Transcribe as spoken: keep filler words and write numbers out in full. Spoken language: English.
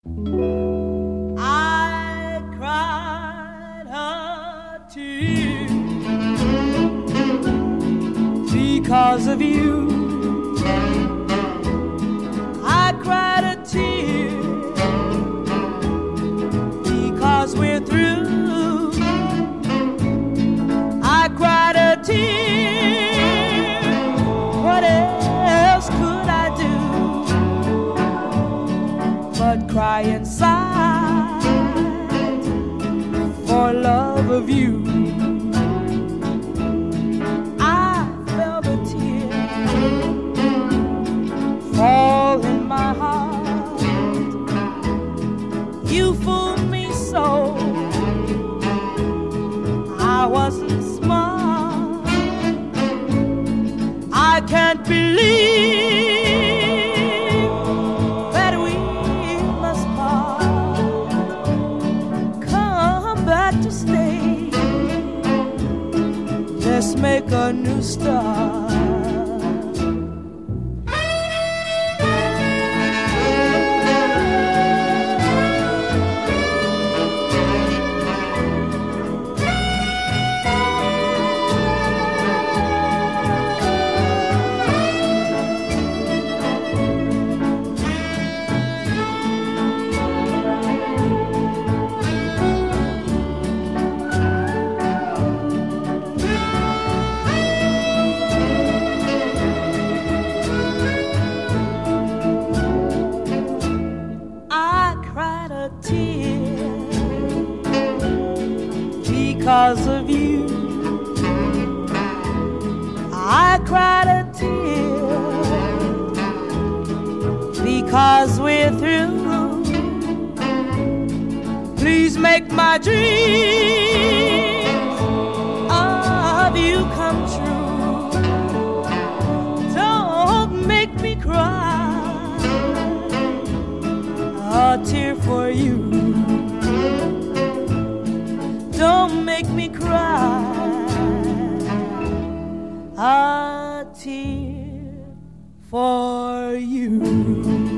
I cried a tear because of you. I cried a tear because we're through. I cried a tear. What else could I do but cry inside for love of you? I felt a tear fall in my heart. You fooled me so, I wasn't smart. I can't believe that we must part. Come back to stay, let's make a new start. Because of you, I cried a tear because we're through. Please make my dreams of you come true. Don't make me cry a tear for you. Don't make me cry a tear for you.